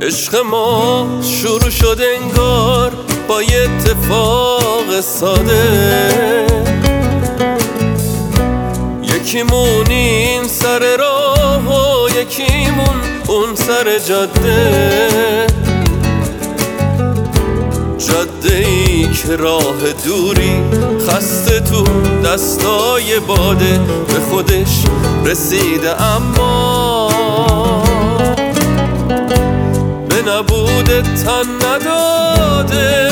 عشق ما شروع شد انگار با یه اتفاق ساده، یکیمون این سر راه و یکیمون اون سر جاده، جاده‌ای که راه دوری خسته تو دستای باده به خودش رسیده اما به نبوده تن نداده.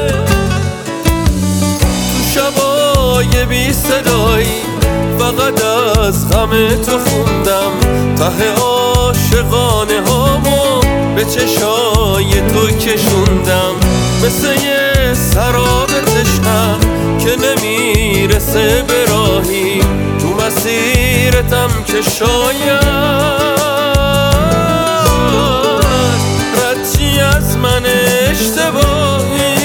تو شبای بی صدایی فقط از غم تو خوندم، ته عاشقانه هامو به چشای تو کشوندم، مثل یه سراب تشنه که نمیرسه به راهی، تو مسیرتم که شاید ردی از من اشتباهی.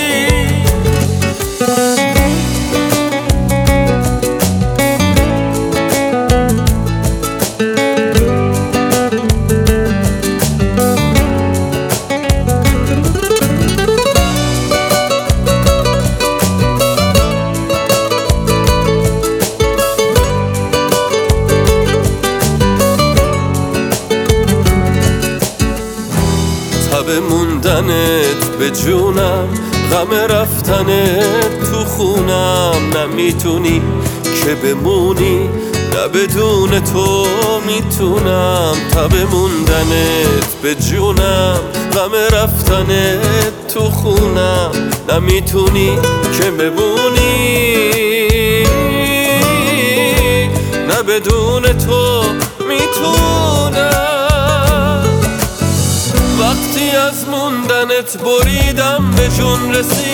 تب موندنت به جونم، غم رفتنت تو خونم، نمیتونی که بمونی نه بدون تو میتونم. تب موندنت به جونم، غم رفتنت تو خونم، نمیتونی که بمونی نه بدون تو میتونم. وقتی از موندنت بریدم به جون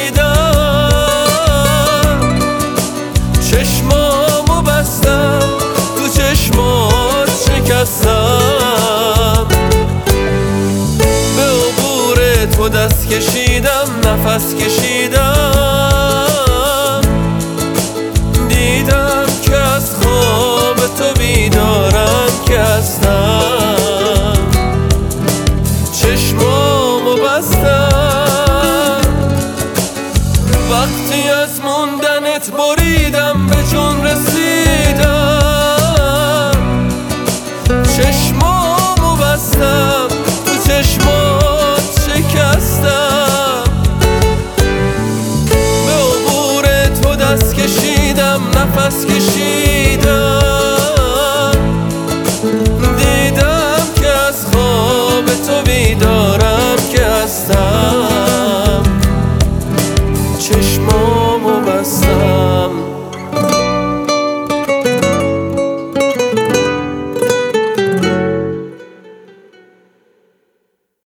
رسیدم، چشمامو بستم تو چشمات شکستم، به عبور تو دست کشیدم نفس کشیدم، دیدم که از خواب تو بیدارم که هستم، چشمامو بستم. وقتی از موندنت بریدم به جون رسیدم، چشمامو بستم تو چشمام